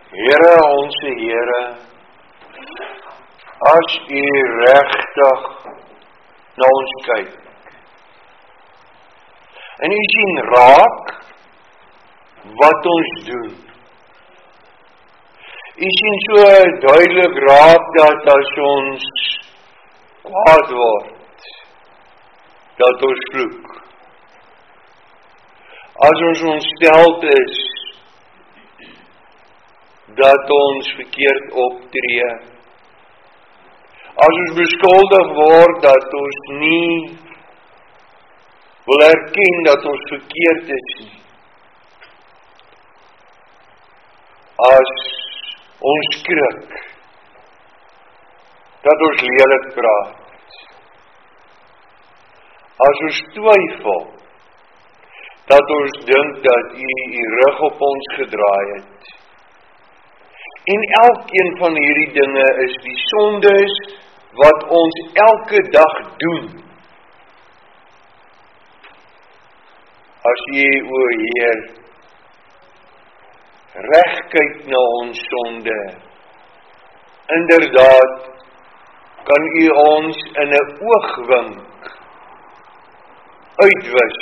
Here, onse Here, as U regtig na ons kyk, en U sien raak wat ons doen. U sien so duidelik raak dat as ons kwaad word, dat ons vloek. As ons ontsteld is, dat ons verkeerd optree. As ons beskuldig word, dat ons nie wil erken dat ons verkeerd is nie. As ons skrik, dat ons lelik praat. As ons twyfel, dat ons dink dat U rug op ons gedraai het. En elkeen van hierdie dinge is die sondes wat ons elke dag doen. As U, o Heer, reg kyk na ons sonde, inderdaad, kan U ons in 'n oogwink uitwis.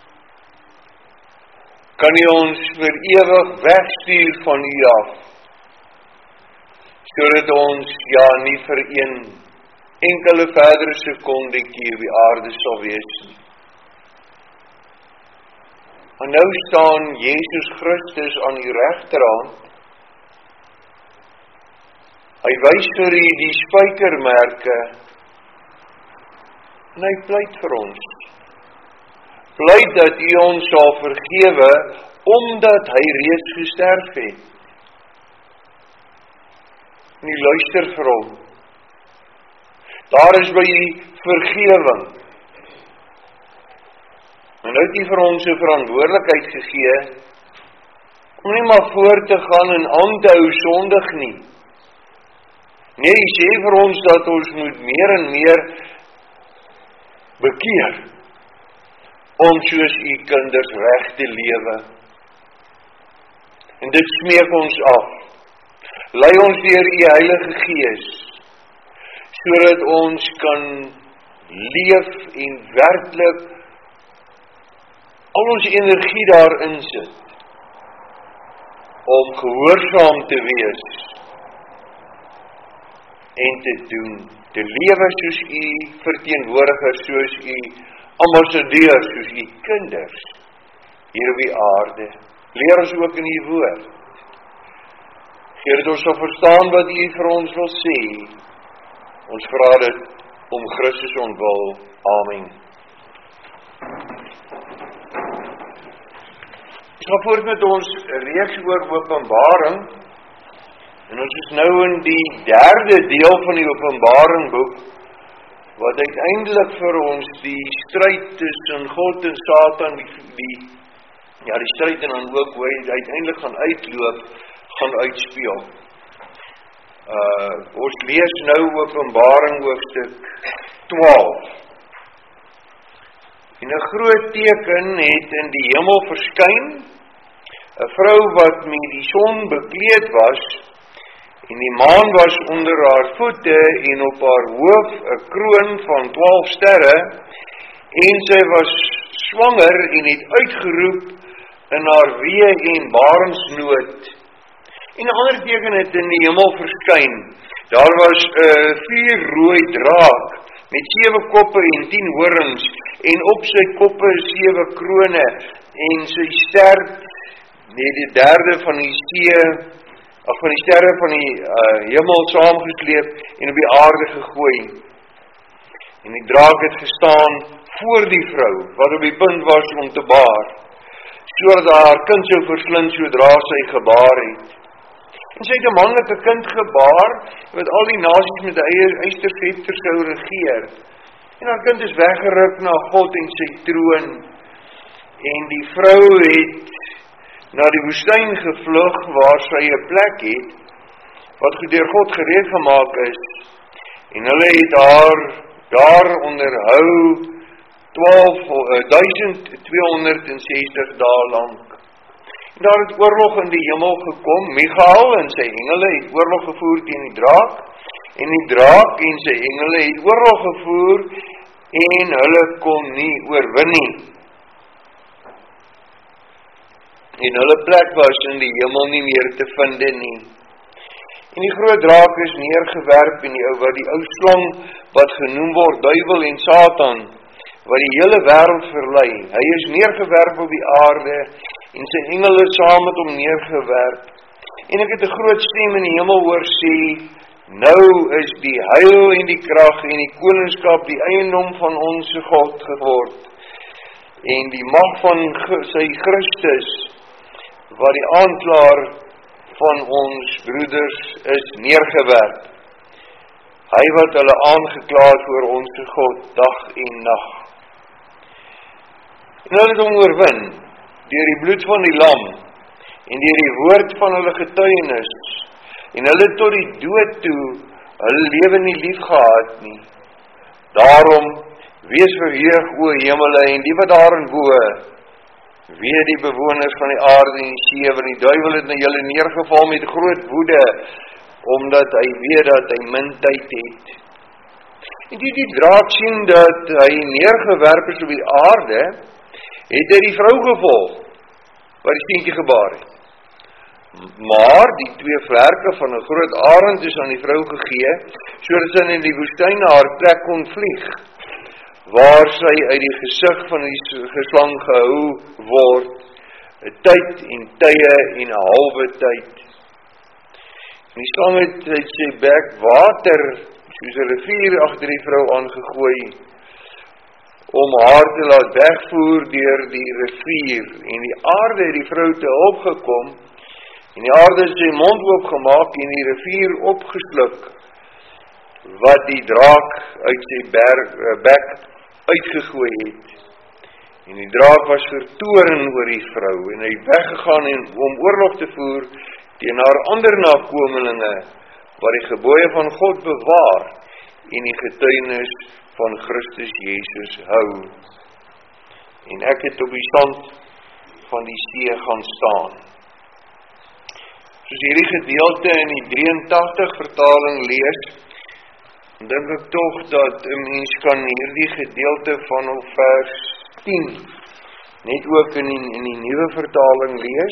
Kan U ons vir ewig wegstuur van U af, sodat ons nie vir een enkele verdere sekondetjie op die aarde sal wees nie. En nou staan Jesus Christus aan U regterhand. Hy wys vir U die spykermerke en hy pleit vir ons. Pleit dat U ons sal vergewe, omdat hy reeds gesterf het. En U luister vir hom. Daar is by U vergewing. En nou het U vir ons 'n verantwoordelikheid gegee, om nie maar voort te gaan en aan te hou sondig nie. Nee, U sê vir ons dat ons moet meer en meer bekeer, om soos U kinders reg te lewe. En dit smeek ons af. Lei ons deur U Heilige Gees, sodat ons kan leef en werklik al ons energie daarin sit, om gehoorsaam te wees, en te doen, te lewe soos U verteenwoordigers, soos U ambassadeurs, soos U kinders, hier op die aarde. Leer ons ook in U woord. Gee dat ons sal verstaan wat U vir ons wil sê. Ons vra dit om Christus ontwil. Amen. Ons gaan voort met ons reeks oor Openbaring. En ons is nou in die derde deel van die Openbaring boek, wat uiteindelik vir ons die stryd tussen God en Satan, die stryd en dan ook hoe hy uiteindelik gaan uitloop, gaan uitspeel. Ons lees nou Openbaring hoofstuk 12. En 'n groot teken het in die hemel verskyn, 'n vrou wat met die son bekleed was, en die maan was onder haar voete, en op haar hoof 'n kroon van 12 sterre, en sy was swanger en het uitgeroep in haar wee en barensnood. En 'n ander teken het in die hemel verskyn. Daar was 'n 4 rooi draak met 7 koppe en 10 horings, en op sy koppe 7 krone, en sy stert het die derde van die sterre van die hemel saamgesleep en op die aarde gegooi. En die draak het gestaan voor die vrou, wat op die punt was om te baar, sodat haar kind sou verslind sodra sy gebaar het. En sy het 'n manlike kind gebaar, wat al die nasies met 'n eysterscepter sou regeer. En haar kind is weggeruk na God en sy troon. En die vrou het na die woestyn gevlug, waar sy 'n plek het, wat deur God gereed gemaak is. En hulle het haar daar onderhou 1260 dae lank. Daar het oorlog in die hemel gekom. Michael en sy engele het oorlog gevoer teen die draak, en die draak en sy engele het oorlog gevoer, en hulle kon nie oorwin nie. En hulle plek was in die hemel nie meer te vind nie. En die groot draak is neergewerp, en wat die ou slang, wat genoem word duiwel en Satan, wat die hele wêreld verlei. Hy is neergewerp op die aarde, en sy engele saam met hom neergewerp. En ek het 'n groot stem in die hemel hoor sê, nou is die heil en die krag en die koningskap die eiendom van ons God geword, en die mag van sy Christus, wat die aanklaer van ons broeders is, neergewerp. Hy wat hulle aangekla het voor ons God dag en nag. En hulle het hom oorwin deur die bloed van die lam en deur die woord van hulle getuienis, en hulle tot die dood toe hulle lewe nie lief gehad nie. Daarom wees verheug, o hemele, en die wat daarin woon, wee die bewoners van die aarde en die see, want die duiwel het na julle neergeval met groot woede, omdat hy weet dat hy min tyd het. En die draak sien dat hy neergewerp is op die aarde, het hy die vrou gevolg, wat die seentjie gebaar het. Maar die 2 vlerke van 'n groot arend is aan die vrou gegee, sodat sy in die woestyn na haar plek kon vlieg, waar sy uit die gesig van die geslang gehou word, 'n tyd en tye en 'n halwe tyd. En die slang het sy bek water, soos 'n rivier agter die vrou aangegooi, om haar te laat wegvoer deur die rivier, en die aarde het die vrou te hulp gekom, en die aarde het sy mond oopgemaak en die rivier opgesluk, wat die draak uit sy bek uitgegooi het. En die draak was vertoorn oor die vrou, en hy het weggegaan om oorlog te voer teen haar ander nakomelinge, wat die gebooie van God bewaar, en die getuienis van Christus Jesus hou. En ek het op die sand van die see gaan staan. Soos hierdie gedeelte in die 83 vertaling lees, dink ek tog dat 'n mens kan hierdie gedeelte vanaf vers 10 net ook in die nuwe vertaling lees.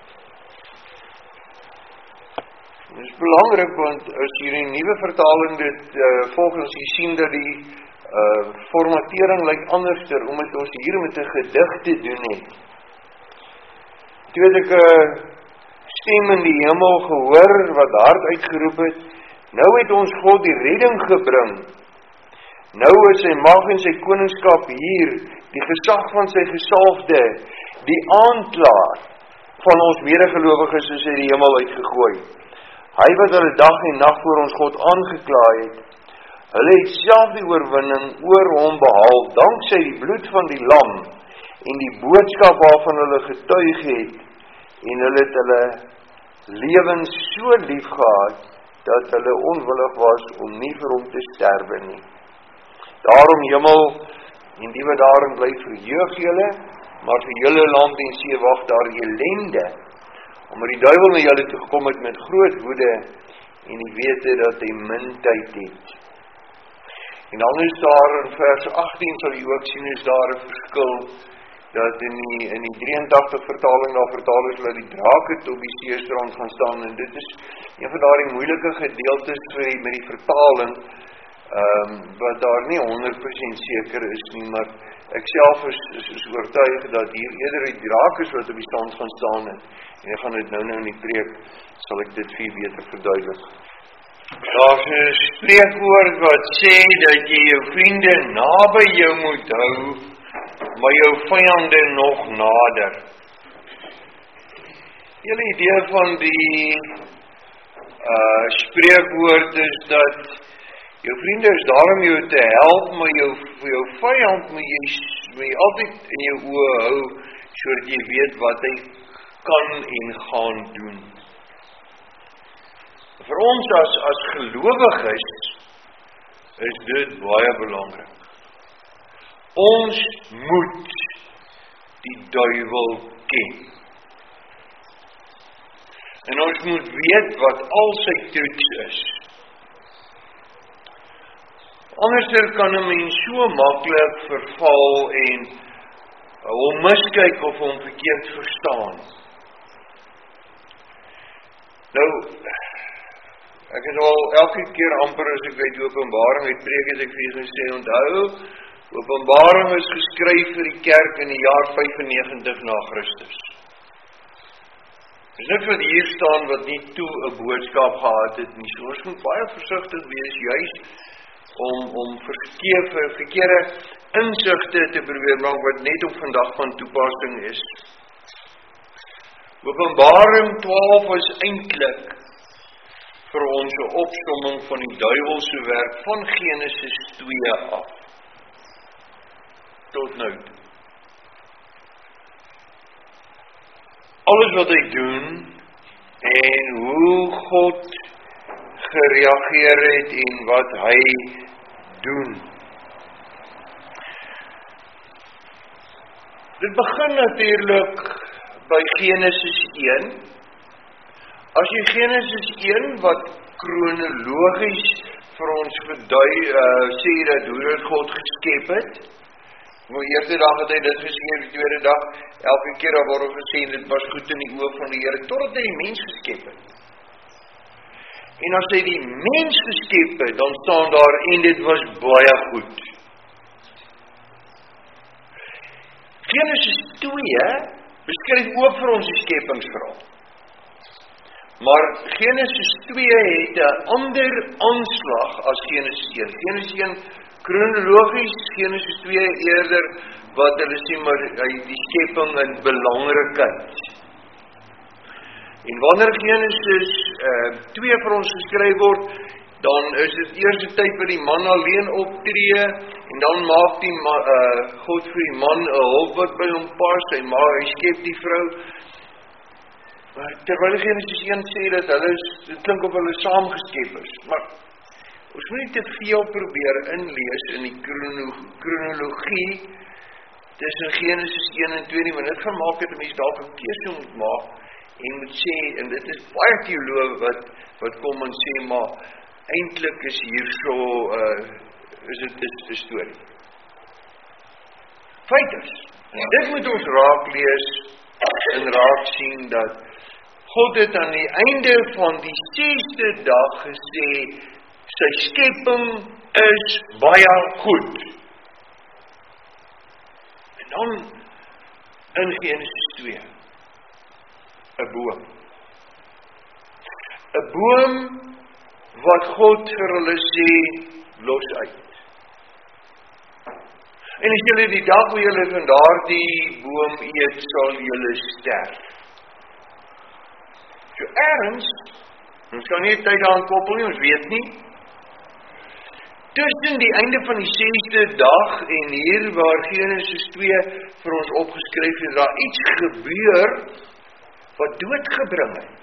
Dit is belangrik, want as jy in die nuwe vertaling dit volgens jy sien dat die formatering lyk anderster, omdat ons hier met 'n gedig te doen het. Toe het ek 'n stem in die hemel gehoor, wat hard uitgeroep het, nou het ons God die redding gebring. Nou is sy mag en sy koningskap hier, die gesag van sy gesalfde, die aanklaer van ons medegelowiges is uit die hemel uitgegooi. Hy wat hulle dag en nag voor ons God aangekla het, hulle het self die oorwinning oor hom behaal, danksy die bloed van die lam, en die boodskap waarvan hulle getuig het, en hulle het hulle lewens so lief gehad, dat hulle onwillig was om nie vir hom te sterwe nie. Daarom hemel, en die wat daarin bly, verheug julle, maar vir julle land en see wag daar ellende, omdat die duiwel na julle toe gekom het met groot woede, en die wete dat hy min tyd het. En dan is daar in vers 18, sal jy ook sien, is daar 'n verskil, dat in die 83 vertaling daar vertaal is, dat die draak het op die seestrand gaan staan, en dit is een van daardie moeilike gedeeltes met die vertaling, wat daar nie 100% seker is nie, maar ek self is oortuig dat hier eerder die draak is wat op die stand gaan staan, en ek gaan dit nou in die preek, sal ek dit vir beter verduidelik. Daar is 'n spreekwoord wat sê, dat jy jou vriende naby jou moet hou, maar jou vyande nog nader. Die hele idee van die spreekwoord is dat jou vriende is daar om jou te help, maar jou vyand moet jy altyd in jou oë hou, sodat jy weet wat hy kan en gaan doen. Vir ons as gelowiges is dit baie belangrik. Ons moet die duiwel ken. En ons moet weet wat al sy trucs is. Anderster kan 'n mens so maklik verval en hom miskyk of hom verkeerd verstaan. Nou, ek het al elke keer amper as ek by die Openbaring uitpreek het ek vir julle gesê, onthou, Openbaring is geskryf vir die kerk in die jaar 95 na Christus. Dis niks wat hier staan wat nie toe 'n boodskap gehad het nie. So ons moet baie versigtig wees, juis om verkeerde insigte te probeer maak wat net op vandag van toepassing is. Openbaring 12 is eintlik vir ons 'n opsomming van die duiwelse werk van Genesis 2 af. Tot nou. Alles wat hy doen en hoe God gereageer het en wat hy doen. Dit begin natuurlik by Genesis 1. As jy Genesis 1 wat kronologies vir ons sê dat hoe dit God geskep het. Die eerste dag het hy dit geskep, die tweede dag, elke keer word ons gesê, dit was goed in die oë van die Here, totdat hy die mens geskep het. En as hy die mens geskep het, dan staan daar, en dit was baie goed. Genesis 2 beskryf ook vir ons die skepingsverhaal. Maar Genesis 2 het 'n ander aanslag as Genesis 1. Genesis 1 kronologies, Genesis 2 eerder wat hulle sê maar die skeping in belangrikheid. En wanneer Genesis 2 vir ons geskryf word, dan is dit eerste tyd vir die man alleen optree, en dan maak die God vir die man 'n hulp wat by hom pas, hy skep die vrou. Terwyl Genesis 1 sê dat dit klink of hulle saamgeskep is, maar ons moet nie te veel probeer inlees in die kronologie tussen Genesis 1 en 2 nie, want dit gaan maak dat 'n mens dalk 'n keuse moet maak en moet sê, en dit is baie teoloë wat kom en sê, maar eintlik is hier so, is dit 'n storie. Feit is, dit moet ons raak lees en raak sien dat God het aan die einde van die 6de dag gesê, sy skeping is baie goed. En dan in Genesis 2, 'n boom. 'n boom wat God vir hulle sê, los uit. En as julle die dag waar julle van daardie boom eet, sal julle sterf. So ergens, ons kan nie tyd aan koppel nie, ons weet nie, tussen die einde van die 6de dag en hier waar Genesis 2 vir ons opgeskryf het, daar iets gebeur wat dood gebring het.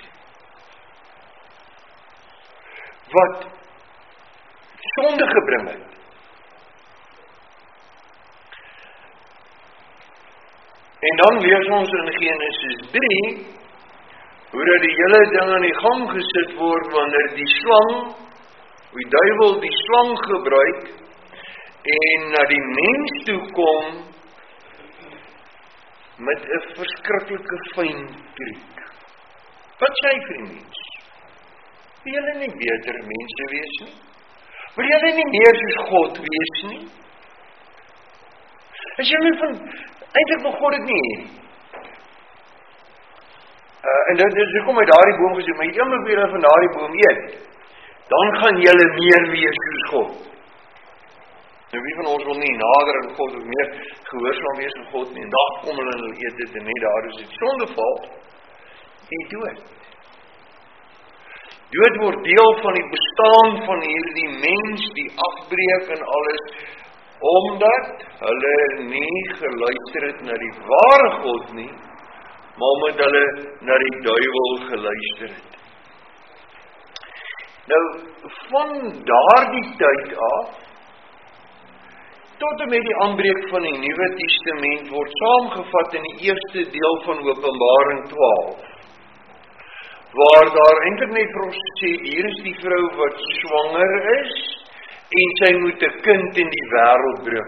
Wat sonde gebring het. En dan lees ons in Genesis 3, hoe dat die hele ding aan die gang gesit word, wanneer die slang, die duiwel die slang gebruik, en na die mens toe kom, met 'n verskriklike fyn truc. Wat sê hy vir die mens? Wil julle nie beter mense wees nie? Wil julle nie meer soos God wees nie? As julle eintlik wil God dit nie hê. En dit is hoekom hy daardie boom gesê, maar jy moet weer van daardie boom eet, dan gaan julle meer wees soos God. Nou wie van ons wil nie nader aan God of meer gehoorsaam wees aan God nie, en dag kom hulle en hulle eet dit, en nie daar is dit sondeval, en dood. Dood word deel van die bestaan van hierdie mens, die afbreek en alles, omdat hulle nie geluister het na die ware God nie, maar omdat hulle na die duiwel geluister het. Nou, van daardie tyd af, tot en met die aanbreek van die Nuwe Testament word saamgevat in die eerste deel van Openbaring 12, waar daar eintlik net vir ons gesê, hier is die vrou wat swanger is, en sy moet 'n kind in die wêreld bring.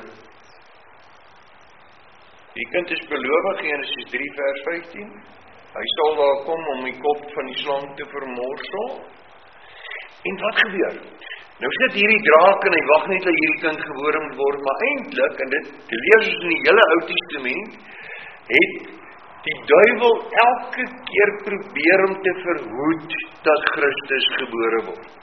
Die kind is beloof, Genesis 3 vers 15. Hy sal daar kom om die kop van die slang te vermorsel. En wat gebeur? Nou sit hierdie draak en hy wag net dat hierdie kind gebore moet word, maar eintlik, en dit lees ons in die hele Ou Testament, het die duiwel elke keer probeer om te verhoed dat Christus gebore word.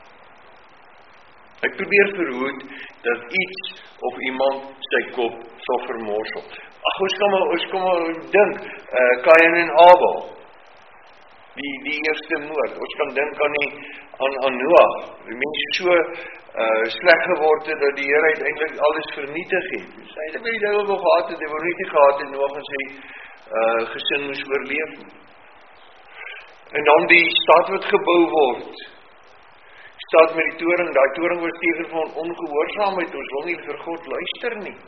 Hy probeer verhoed dat iets of iemand sy kop sal vermorsel. Ag, ons kom maar dink, Kain en Abel, die eerste moord. Ons kan dink aan Noag. Die mens so sleg geword het, dat die Here uiteindelik alles vernietig het. Sy het by die duiwel wil gehad het, hy wou nie gehad het, Noag en sy gesin moes oorleef. En dan die stad wat gebou word, stad met die toring, daai toring was teken van ongehoorsaamheid, ons wil nie vir God luister nie.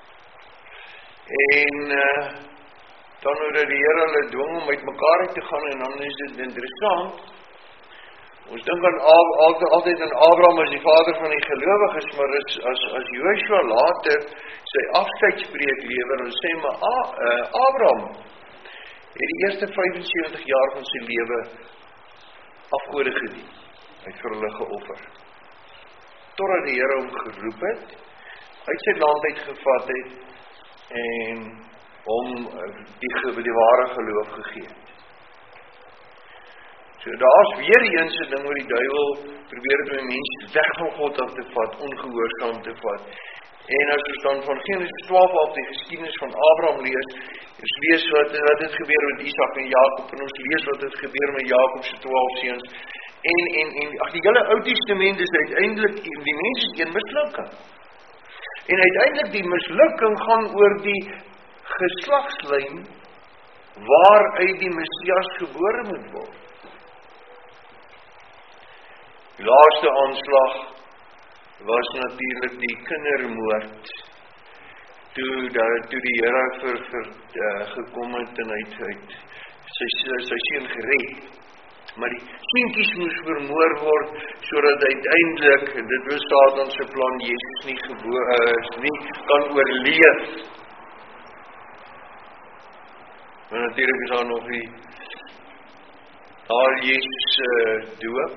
En dan nou dat die Here hulle dwing om uit mekaar uit te gaan, en dan is dit interessant, ons dink aan altyd aan Abraham as die vader van die gelowiges, maar as Joshua later sy afskeidspreek lewer, en sê maar, Abraham het die eerste 75 jaar van sy lewe afgode gedien, hy het vir hulle geoffer, totdat die Here hom geroep het, uit sy land uitgevat het, en hom die ware geloof gegee het. So daar is weer eens 'n ding waar die duiwel probeer het om mense weg van God af te vat, ongehoorsaam te vat. En as ons dan van Genesis 12 af die geskiedenis van Abraham lees, ons lees wat het gebeur met Isak en Jakob, en ons lees wat het gebeur met Jakob se 12 seuns. En die hele Ou Testament is uiteindelik die mense se een mislukking. En uiteindelik die mislukking gaan oor die geslagslyn waaruit die Messias gebore moet word. Die laaste aanslag was natuurlik die kindermoord, toe die Here gekom het en hy sy seun gered. Maar die seentjies moes vermoor word, sodat uiteindelik, en dit was Satan se plan, Jesus nie kan oorleef. Maar natuurlik is daar nog Jesus doop,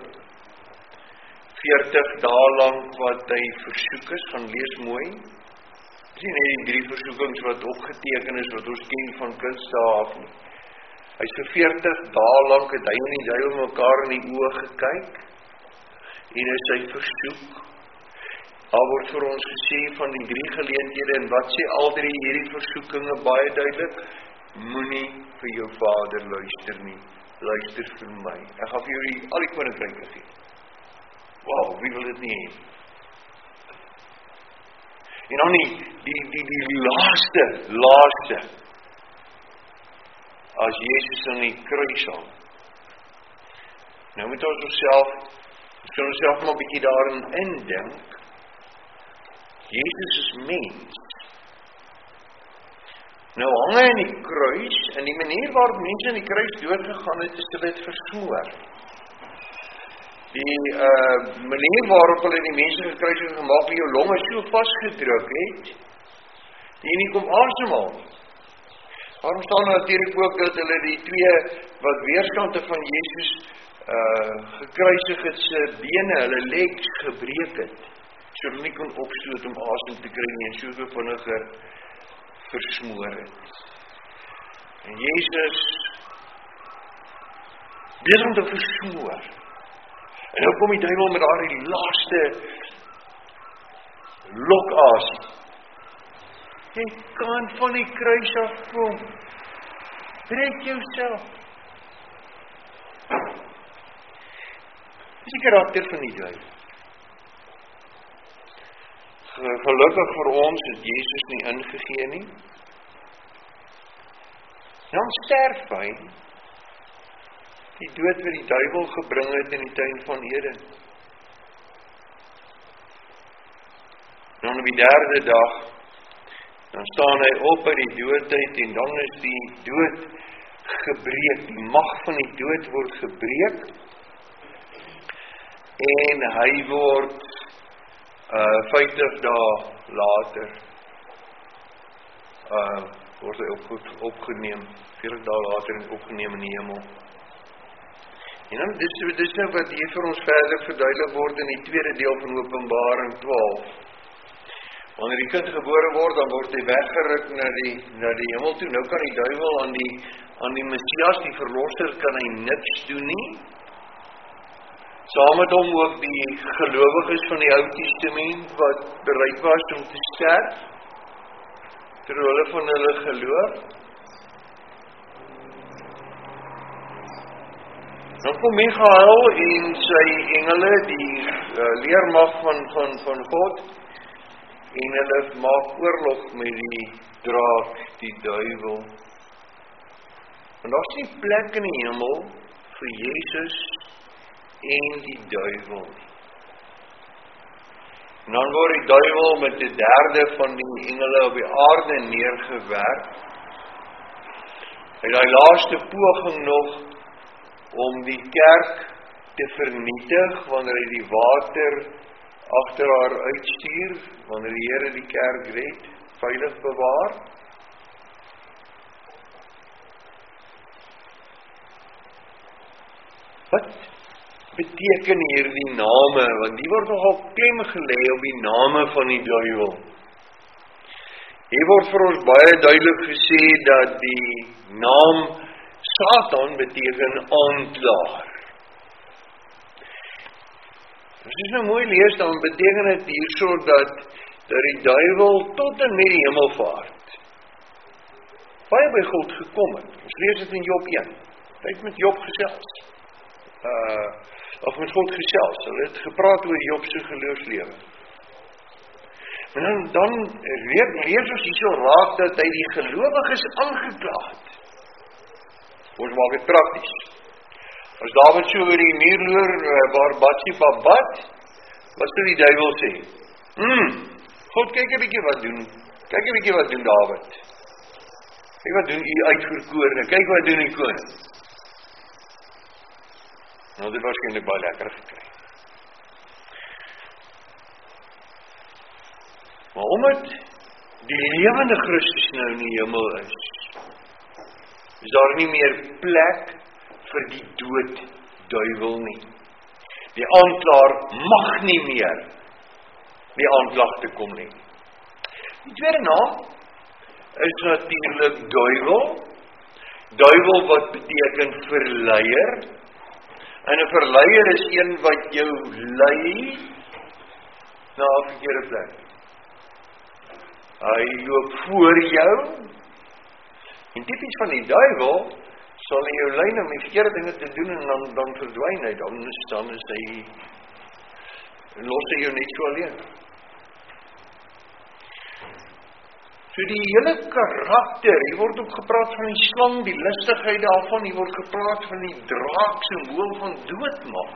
40 dae lank wat hy versoek is, gaan lees mooi. Dis nie die 3 versoekings wat opgeteken is, wat ons ken van kindsdae af nie. Hy is vir 40 dae lank het hy en die duiwel mekaar in die oë gekyk, en is hy versoek. Daar word vir ons gesê van die 3 geleenthede, en wat sê al 3 hierdie versoekinge baie duidelik? Moenie vir jou vader luister nie, luister vir my. Ek gaan vir jou al die koninkryke gee. Wow, wie wil dit nie hê? En dan die laaste, as Jesus aan die kruis hang. Nou moet ons kan onsself maar 'n bietjie daarin indink. Jesus is mens. Nou hang hy aan die kruis, en die manier waarop mense aan die kruis doodgegaan het, is dit versmoor. Die manier waarop hulle die mense gekruisig gemaak het, jou longe so vasgedruk het, die nie kom asemhaal nie. Waarom staan natuurlik ook dat hulle die 2 wat weerskante van Jesus gekruisig het, se bene, hulle legs gebreek het, so hulle nie kon opstoot om asem te kry nie, en so vinniger versmoor het. En Jesus besig om te versmoor. En nou kom die duiwel met die laaste lokasem. Jy kan van die kruis afkom. Red jouself. Dis die karakter van die duiwel. Gelukkig vir ons het Jesus nie ingegee nie. Dan sterf hy. Die dood wat die duiwel gebring het in die tuin van Eden. Dan op die 3de dag, dan staan hy op uit die dood uit, en dan is die dood gebreek, die mag van die dood word gebreek, en hy word 50 dae later, word hy opgeneem, 40 dae later en opgeneem in die hemel. En dan, dis nou wat hier vir ons verder verduidelik word in die tweede deel van Openbaring 12. Wanneer die kind gebore word, dan word hy weggeruk na die hemel toe. Nou kan die duiwel aan die Messias, die verlosser, kan hy niks doen nie. Saam met hom ook die gelowiges van die Ou Testament, wat bereid was om te sterf, ter wille van hulle geloof. Dan kom Michael en sy engele, die leermag van God, en hulle maak oorlog met die draak, die duiwel. En daar is nie plek in die hemel vir Jesus en die duiwel. En dan word die duiwel met die derde van die engele op die aarde neergewerp. Hy het die laaste poging nog om die kerk te vernietig, wanneer hy die water agter haar uitstuur, wanneer die Here die kerk red, veilig bewaar. Wat beteken hier die name? Want die word nogal klem gelê op die name van die duiwel. Hier word vir ons baie duidelik gesê dat die naam Satan beteken aanklaer. As jy nou mooi lees, dan beteken dit hierso dat die duiwel tot en met die hemelvaart baie by God gekom het. Ons lees dit in Job 1. Hy het met Job gesels. Of met God gesels. Hulle het gepraat oor Job se geloofslewe. Maar dan lees ons hierso raak dat hy die gelowiges aangekla het. Ons maak dit prakties. As Dawid so oor die muur loer, waar Batsheba bad, wat sou die duiwel sê? God, kyk 'n bietjie wat doen. Kyk 'n bietjie wat doen Dawid. Kyk wat doen die uitverkorene. Kyk wat doen die koning. Nou, dit was waarskynlik baie lekker gekry. Maar omdat die lewende Christus nou in die hemel is daar nie meer plek vir die dood duiwel nie. Die aanklaer mag nie meer die aanklag te kom nie. Die tweede naam is natuurlik duiwel. Duiwel wat beteken verleier. En 'n verleier is een wat jou lei na 'n verkeerde plek. Hy loop voor jou. En tipies van die duiwel sal hy jou lei om die verkeerde dinge te doen en dan verdwyn hy. Dan is hy los hy jou net so alleen. So die hele karakter, hier word ook gepraat van die slang, die listigheid daarvan, hier word gepraat van die draak, symbool van doodmaak.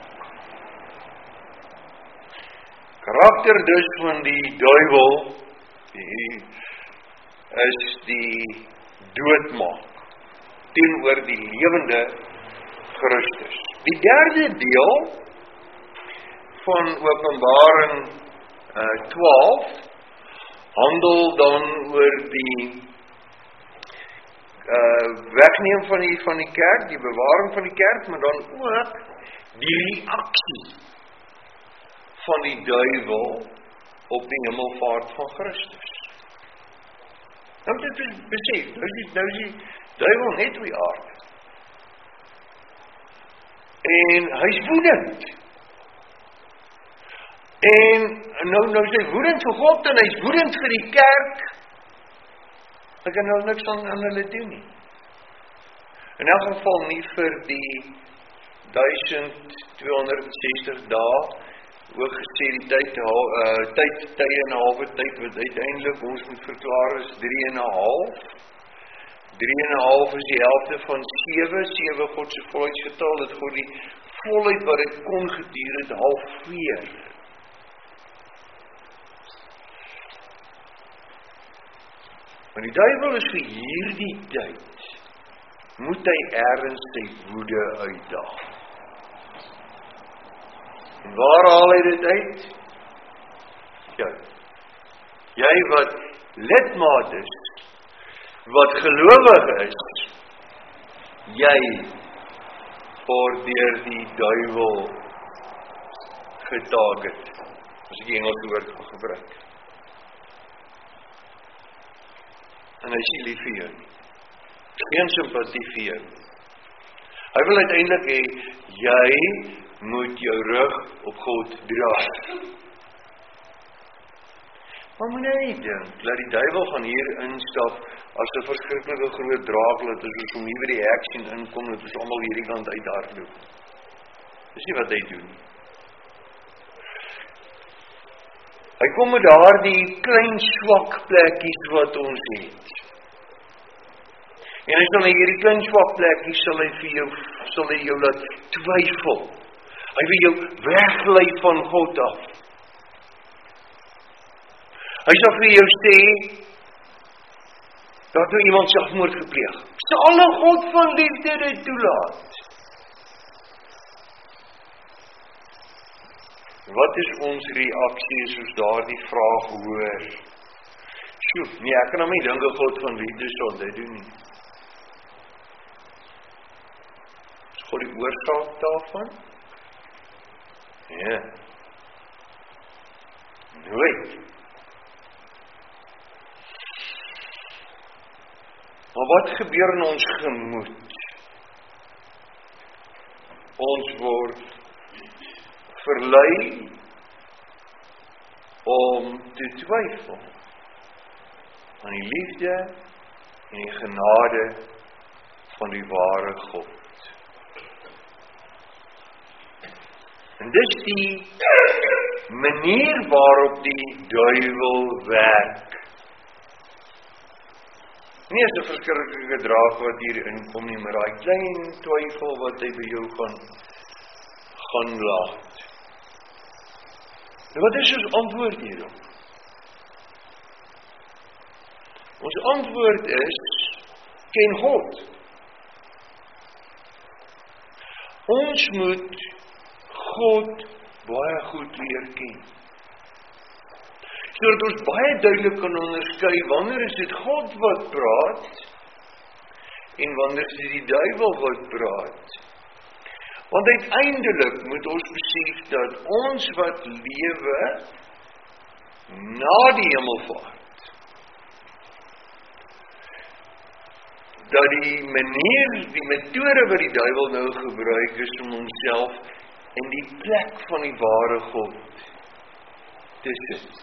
Karakter dus van die duiwel, is die doodmaak, teenoor die lewende Christus. Die derde deel van Openbaring 12, handel dan oor die wegneem van die kerk, die bewaring van die kerk, maar dan ook die reaksie van die duiwel op die hemelvaart van Christus. Nou dit is besef, nou is die duiwel net op die aarde. En hy is woedend. En nou is hy woedend vir God en hy is woedend vir die kerk. Hy kan nou niks aan hulle doen nie. In elk geval nie vir die 1260 dae, ook gesê die tye en 'n halwe tyd, wat uiteindelik ons moet verklaar is 3,5. 3,5 is die helfte van 7 God se volheidsgetal, dit God die volheid wat dit kon geduur het, halveer. Maar die duiwel is vir hierdie tyd moet hy ergens sy woede uitdaag. En waar haal hy dit uit? Jy wat lidmaat is, wat gelowig is, jy word deur die duiwel getarget. As ek die Engelse woord kan gebruik. En hy is nie lief vir jou nie. Geen simpatie vir jou. Hy wil uiteindelik hê, jy moet jou rug op God draai. Maar moet jy nie dink, dat die duiwel gaan hier instap, as 'n verskriklike groot draak, dat ons om hier by die hek sien inkom, dat ons almal hierdie kant uit hardloop. Dis nie wat hy doen. Hy kom met daardie klein swak plekkies wat ons het. En hy sal hierdie klein swak plekkies sal hy jou laat twyfel. Hy wil jou weglei van God af. Hy sal vir jou sê, dat nou iemand selfmoord gepleeg. Sal 'n God van liefde dit toelaat? Wat is ons reaksie as ons daardie vraag hoor? Sjoe, nee, ek kan nou nie dink 'n God van liefde sal dit doen nie. Is God die oorsaak daarvan? Ja. Nooit. Maar wat gebeur in ons gemoed? Ons word verlei om te twyfel aan die liefde en die genade van die ware God. En dis die manier waarop die duiwel werk. Nie as 'n verskriklike draak wat hier inkom nie, maar daai klein twyfel wat hy by jou gaan laat. En wat is ons antwoord hierop? Ons antwoord is, ken God. Ons moet God baie goed leer ken. Sodat ons baie duidelik kan onderskei, wanneer is dit God wat praat, en wanneer is dit die duiwel wat praat. Want uiteindelik moet ons besef dat ons wat lewe na die hemelvaart, dat die manier, die metode wat die duiwel nou gebruik is om onsself in die plek van die ware God te sit.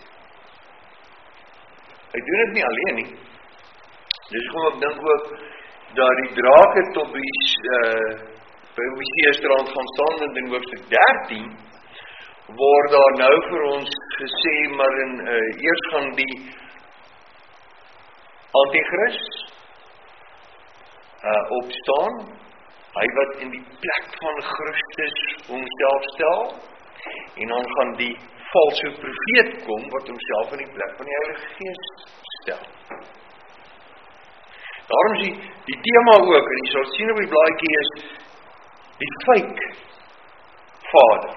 Hy doen dit nie alleen nie. Dis kom ek dink ook, dat die draak het op die by Hosea strand gaan staan in hoofstuk 13, word daar nou vir ons gesê, maar eers gaan die Antichrist opstaan, hy wat in die plek van Christus homself stel, en dan gaan die valse profeet kom, wat homself in die plek van die Heilige Gees stel. Daarom is die tema ook, en jy sal sien op die blaadjie is, die fake vader.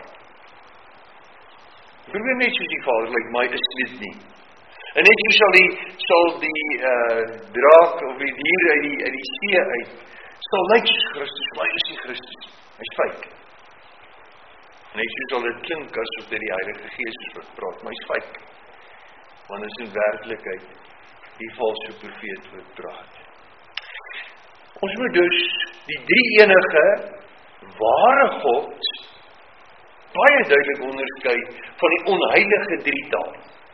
Ek wil net soos die vader, like my is dit nie. En net so sal die draak, of die dier uit die see uit, sal lyk soos Christus, maar hy is nie Christus, hy is fake. En net so sal dit klink, asof dit die Heilige Gees is wat praat, maar hy is fake. Want dit is in werklikheid die valse profeet wat praat. Ons moet dus die drie enige ware God baie duidelik onderskei van die onheilige drietal.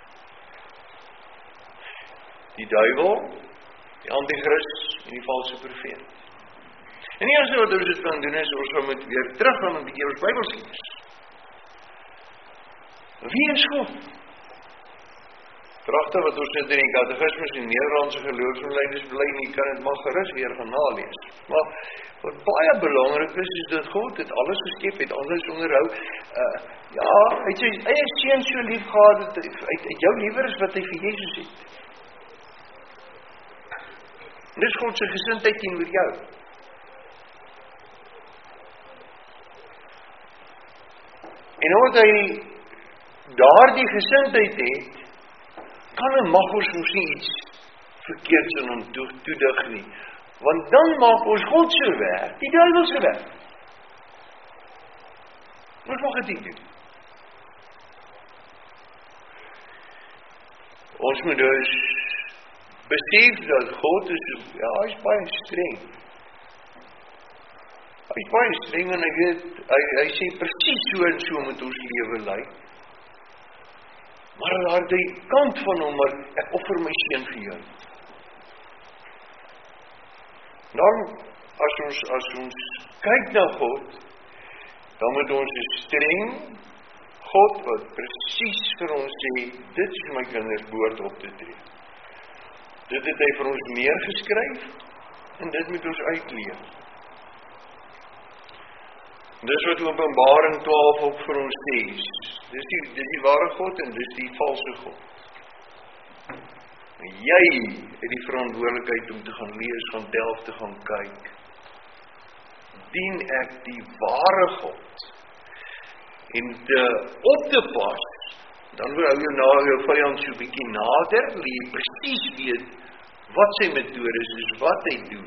Die duiwel, die Antichrist en die valse profeet. En die eerste wat ons dit kan doen is, ons moet weer terug gaan en bietjie ons Bybels lees. Wie is God? Pragtig wat ons net in die katekismes en Nederlandse geloofsbelijdenis bly nie, kan het maar gerus weer gaan nalees. Maar wat baie belangrik is dat God het alles geskep, het alles onderhou. Hy het sy eie seun so lief gehad, dat hy jou liewer is wat hy vir Jesus het. En dis God se gesindheid teenoor jou. En omdat hy daardie gesindheid het, kan 'n magos mos nie iets verkeerds in hom toedig nie. Want dan maak ons God se werk, die duiwel se werk. Ons mag dit nie doen. Ons moet dus besef dat God is, hy is baie streng. Hy is baie streng en hy sê presies so en so moet ons lewe lyk. Maar daar die kant van hom, maar ek offer my seun vir jou. Dan, as ons kyk na God, dan moet ons 'n streng God wat presies vir ons sê, dit is my kinders behoort op te tree. Dit het hy vir ons neergeskryf, en dit moet ons uitleef. Dis wat Openbaring 12 ook vir ons sê, dis die ware God en dis die valse God. En jy het die verantwoordelikheid om te gaan lees, gaan delf, te gaan kyk. Dien ek die ware God? En op te pas, dan wil hou jou vyand so 'n bietjie nader, jy presies weet wat sy metodes is, wat hy doen,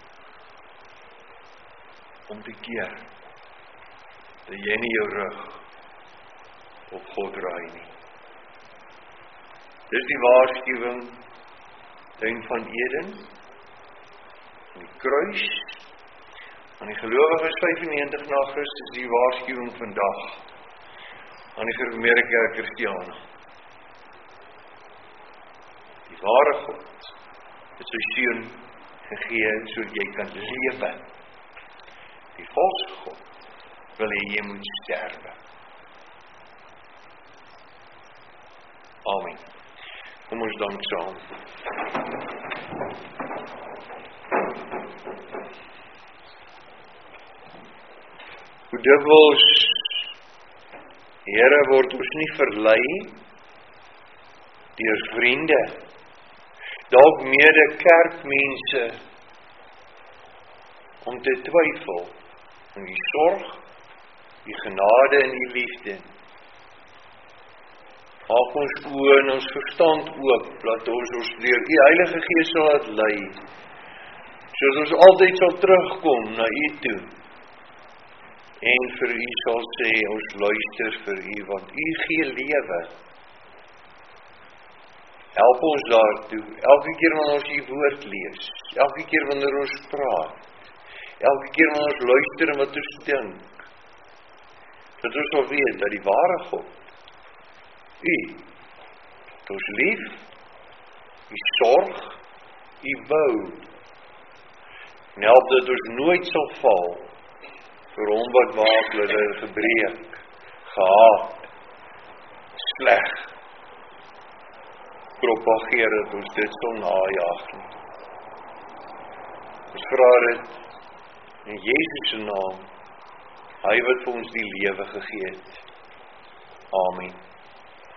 om te keer, dat jy nie jou rug op God draai nie. Dis die waarskuwing, Tuin van Eden, die kruis, aan die gelowiges 95 na Christus, die waarskuwing vandag, aan die gereformeerde kerk Christiane. Die ware God het sy seun gegee, sodat jy kan lewe. Die valse God wil jy moet sterwe. Amen. Kom ons dank saam. Hoe dikwels, Here, word ons nie verlei deur vriende, dalk mede kerkmense, om te twyfel in die sorg, die genade en die liefde. Maak ons oë en ons verstand oop, laat ons deur die Heilige Gees sal laat lei, sodat ons altyd sal terugkom na U toe, en vir U sal sê, ons luister vir U, want U gee lewe. Help ons daartoe, elke keer wanneer ons U woord lees, elke keer wanneer ons praat, elke keer wanneer ons luister en wat ons dink, dat ons sal weet, dat die ware God, U, het ons lief, U sorg, U bou, en help dat ons nooit sal val, vir hom wat maak, dat hy gebreek, gehaat, sleg, propageer, dat ons dit sal najaag nie. Ons vra dit, in Jesus se naam, hy wat vir ons die lewe gegee het. Amen.